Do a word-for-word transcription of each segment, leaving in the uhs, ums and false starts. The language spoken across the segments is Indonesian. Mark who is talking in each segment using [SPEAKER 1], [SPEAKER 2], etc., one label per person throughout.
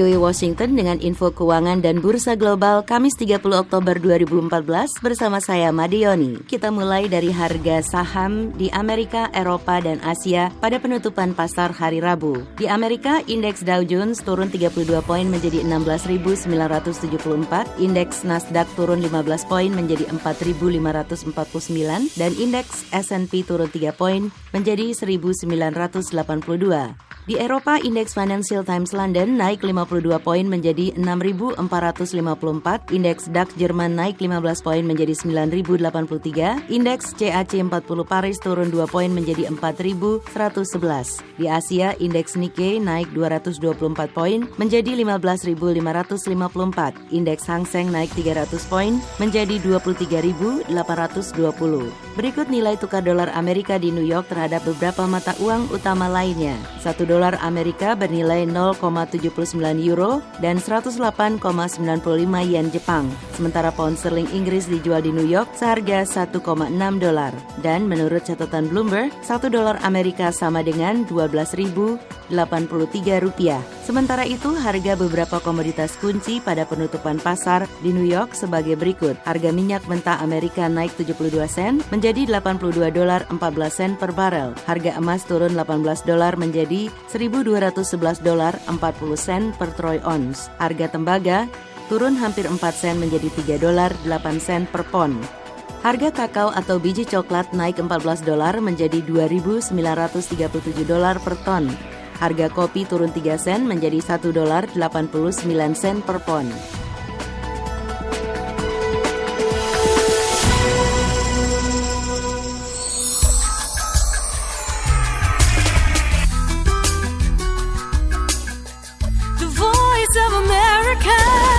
[SPEAKER 1] V O A Washington dengan info keuangan dan bursa global Kamis tiga puluh Oktober dua ribu empat belas bersama saya Made Yoni. Kita mulai dari harga saham di Amerika, Eropa, dan Asia pada penutupan pasar hari Rabu. Di Amerika, indeks Dow Jones turun tiga puluh dua poin menjadi enam belas ribu sembilan ratus tujuh puluh empat, indeks Nasdaq turun lima belas poin menjadi empat ribu lima ratus empat puluh sembilan, dan indeks S and P turun tiga poin menjadi seribu sembilan ratus delapan puluh dua. Di Eropa, indeks Financial Times London naik lima puluh dua poin menjadi enam ribu empat ratus lima puluh empat, indeks DAX Jerman naik lima belas poin menjadi sembilan ribu delapan puluh tiga, indeks C A C empat puluh Paris turun dua poin menjadi empat ribu seratus sebelas. Di Asia, indeks Nikkei naik dua ratus dua puluh empat poin menjadi lima belas ribu lima ratus lima puluh empat, indeks Hang Seng naik tiga ratus poin menjadi dua puluh tiga ribu delapan ratus dua puluh. Berikut nilai tukar dolar Amerika di New York terhadap beberapa mata uang utama lainnya. Satu dolar Amerika bernilai nol koma tujuh sembilan euro dan seratus delapan koma sembilan lima yen Jepang. Sementara pound sterling Inggris dijual di New York seharga satu koma enam dolar. Dan menurut catatan Bloomberg, satu dolar Amerika sama dengan dua belas ribu delapan puluh tiga rupiah. Sementara itu, harga beberapa komoditas kunci pada penutupan pasar di New York sebagai berikut. Harga minyak mentah Amerika naik tujuh puluh dua sen menjadi delapan puluh dua dolar empat belas sen per barel. Harga emas turun delapan belas dolar menjadi seribu dua ratus sebelas dolar empat puluh sen per troy ounce. Harga tembaga turun hampir empat sen menjadi tiga dolar delapan sen per pon. Harga kakao atau biji coklat naik empat belas dolar menjadi dua ribu sembilan ratus tiga puluh tujuh dolar per ton. Harga kopi turun tiga sen menjadi satu dolar delapan puluh sembilan sen per pon.
[SPEAKER 2] The Voice of America.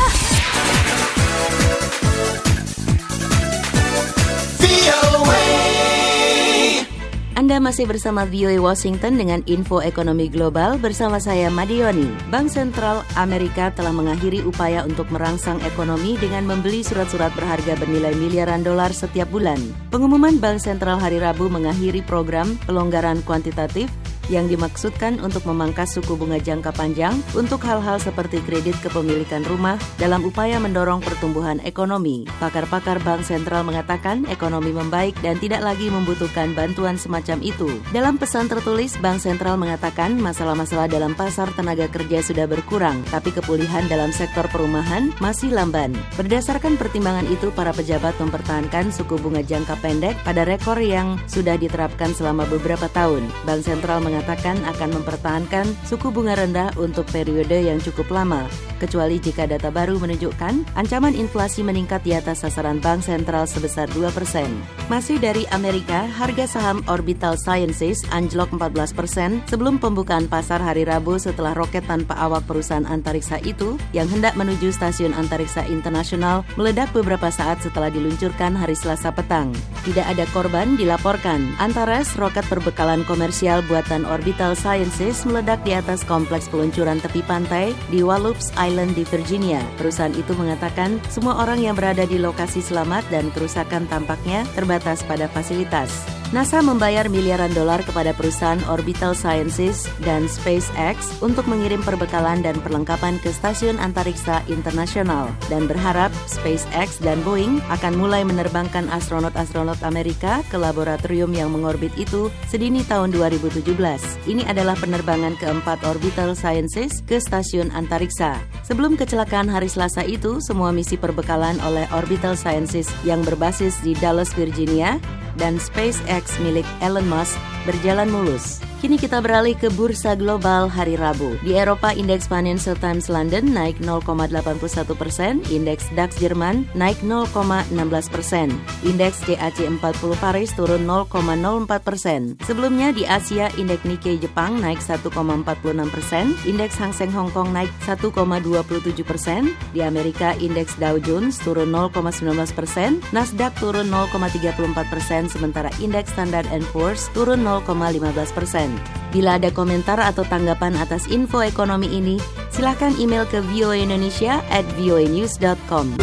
[SPEAKER 1] Anda masih bersama V O A Washington dengan info ekonomi global bersama saya Made Yoni. Bank Sentral Amerika telah mengakhiri upaya untuk merangsang ekonomi dengan membeli surat-surat berharga bernilai miliaran dolar setiap bulan. Pengumuman Bank Sentral hari Rabu mengakhiri program pelonggaran kuantitatif yang dimaksudkan untuk memangkas suku bunga jangka panjang untuk hal-hal seperti kredit kepemilikan rumah dalam upaya mendorong pertumbuhan ekonomi. Pakar-pakar Bank Sentral mengatakan ekonomi membaik dan tidak lagi membutuhkan bantuan semacam itu. Dalam pesan tertulis, Bank Sentral mengatakan masalah-masalah dalam pasar tenaga kerja sudah berkurang, tapi kepulihan dalam sektor perumahan masih lamban. Berdasarkan pertimbangan itu, para pejabat mempertahankan suku bunga jangka pendek pada rekor yang sudah diterapkan selama beberapa tahun. Bank Sentral mengatakan akan mempertahankan suku bunga rendah untuk periode yang cukup lama, kecuali jika data baru menunjukkan ancaman inflasi meningkat di atas sasaran Bank Sentral sebesar dua persen. Masih dari Amerika, harga saham Orbital Sciences anjlok empat belas persen sebelum pembukaan pasar hari Rabu setelah roket tanpa awak perusahaan antariksa itu yang hendak menuju stasiun antariksa internasional meledak beberapa saat setelah diluncurkan hari Selasa petang. Tidak ada korban dilaporkan. Antares, roket perbekalan komersial buatan Orbital Sciences meledak di atas kompleks peluncuran tepi pantai di Wallops Island di Virginia. Perusahaan itu mengatakan semua orang yang berada di lokasi selamat dan kerusakan tampaknya terbatas pada fasilitas. NASA membayar miliaran dolar kepada perusahaan Orbital Sciences dan SpaceX untuk mengirim perbekalan dan perlengkapan ke stasiun antariksa internasional dan berharap SpaceX dan Boeing akan mulai menerbangkan astronot-astronot Amerika ke laboratorium yang mengorbit itu sedini tahun dua ribu tujuh belas. Ini adalah penerbangan keempat Orbital Sciences ke stasiun antariksa. Sebelum kecelakaan hari Selasa itu, semua misi perbekalan oleh Orbital Sciences yang berbasis di Dallas, Virginia, dan SpaceX milik Elon Musk berjalan mulus. Kini kita beralih ke bursa global hari Rabu. Di Eropa, indeks Financial Times London naik nol koma delapan satu persen, indeks DAX Jerman naik nol koma satu enam persen, indeks C A C empat puluh Paris turun nol koma nol empat persen. Sebelumnya di Asia, indeks Nikkei Jepang naik satu koma empat enam persen, indeks Hang Seng Hong Kong naik satu koma dua tujuh persen, di Amerika indeks Dow Jones turun nol koma satu sembilan persen, Nasdaq turun nol koma tiga empat persen, sementara indeks Standard and Poor's turun nol koma lima belas persen. Bila ada komentar atau tanggapan atas info ekonomi ini, silakan email ke voaindonesia at voanews dot com.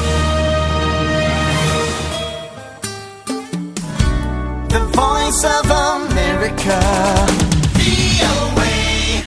[SPEAKER 3] The Voice of